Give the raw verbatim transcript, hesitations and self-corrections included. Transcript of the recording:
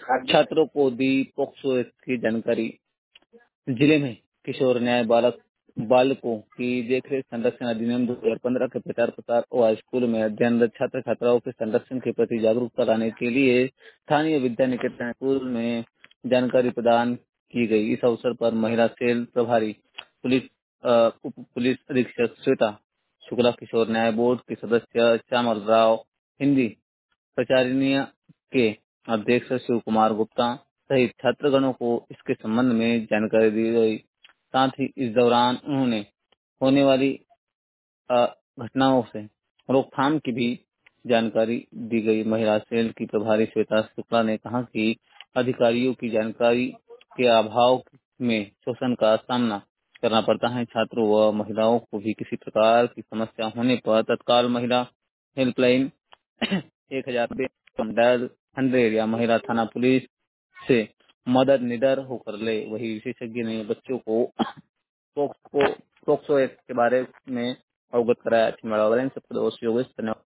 छात्रों को दी POCSO act की जानकारी। जिले में किशोर न्याय बालक बालकों की देखरेख संरक्षण अधिनियम दो हजार पंद्रह के प्रचार प्रसार और स्कूल में अध्ययनरत छात्र छात्राओं के संरक्षण के प्रति जागरूकता लाने के लिए स्थानीय विद्या निकेतन स्कूल में जानकारी प्रदान की गई। इस अवसर पर महिला सेल प्रभारी पुलिस अ, उप पुलिस अधीक्षक श्वेता शुक्ला, किशोर न्याय बोर्ड के सदस्य श्यामल राव, हिंदी प्रचारणीय के अध्यक्ष शिव कुमार गुप्ता सहित छात्रगणों को इसके संबंध में जानकारी दी गई। साथ ही इस दौरान उन्होंने होने वाली अ, घटनाओं से रोकथाम की भी जानकारी दी गई। महिला सेल की प्रभारी श्वेता शुक्ला ने कहा कि अधिकारियों की जानकारी के अभाव में शोषण का सामना करना पड़ता है। छात्रों व महिलाओं को भी किसी प्रकार की समस्या होने पर तत्काल महिला हेल्पलाइन एक हजार डायल हंड्रेड या महिला थाना पुलिस से मदद निडर होकर ले। वही विशेषज्ञ ने बच्चों को पोक्सो पोक्सो एक्ट के बारे में अवगत कराया। छिंदवाड़ा वाले सबको दोस्त योगेश धन्यवाद।